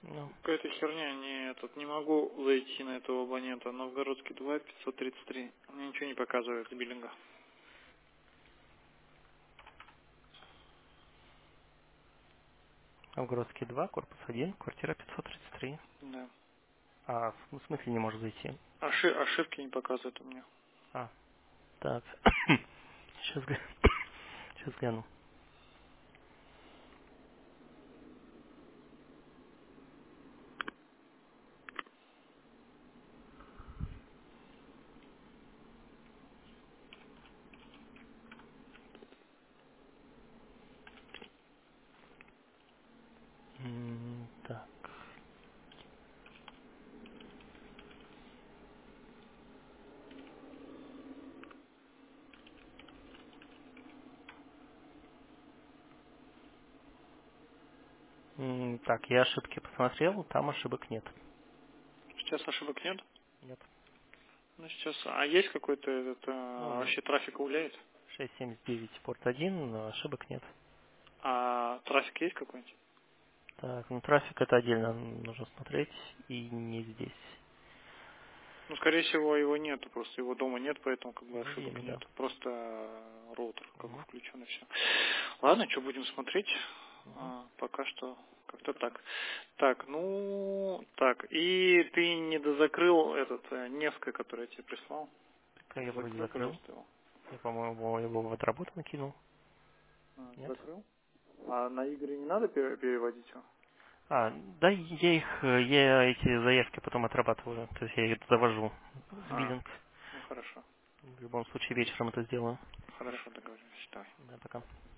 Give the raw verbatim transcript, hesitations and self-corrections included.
Ну, Какая-то херня, не, этот, не могу зайти на этого абонента. Новгородский два, пятьсот тридцать три. Мне ничего не показывает с биллинга. Новгородский два, корпус один, квартира пятьсот тридцать три. Да. А, в смысле не может зайти? Оши- ошибки не показывает у меня. А, так. Сейчас, сейчас гляну. М, Так. М, Так, я ошибки посмотрел, там ошибок нет. Сейчас ошибок нет? Нет. Ну, сейчас... А есть какой-то этот, а, Ну, вообще трафик гуляет? шестьсот семьдесят девять порт один, но ошибок нет. А трафик есть какой-нибудь? Так, ну трафик это отдельно нужно смотреть, и не здесь. Ну, скорее всего, его нету, просто его дома нет, поэтому как бы Ну, ошибок видимо, да. нет. Просто э, роутер как бы Мгм. включен и все. Ладно, что будем смотреть? Мгм. А, пока что как-то так. Так, ну, так, и ты не дозакрыл этот э, Невское, которое я тебе прислал? Так, я вроде Закрой, закрыл. пожалуйста, его. Я, по-моему, его в отработку накинул. А, Нет? закрыл? А на игры не надо пере- переводить его? А, да, я их, э, я эти заявки потом отрабатываю. То есть я их завожу в А, биллинг. ну хорошо. В любом случае вечером это сделаю. Хорошо, договорились. Давай. Да, пока.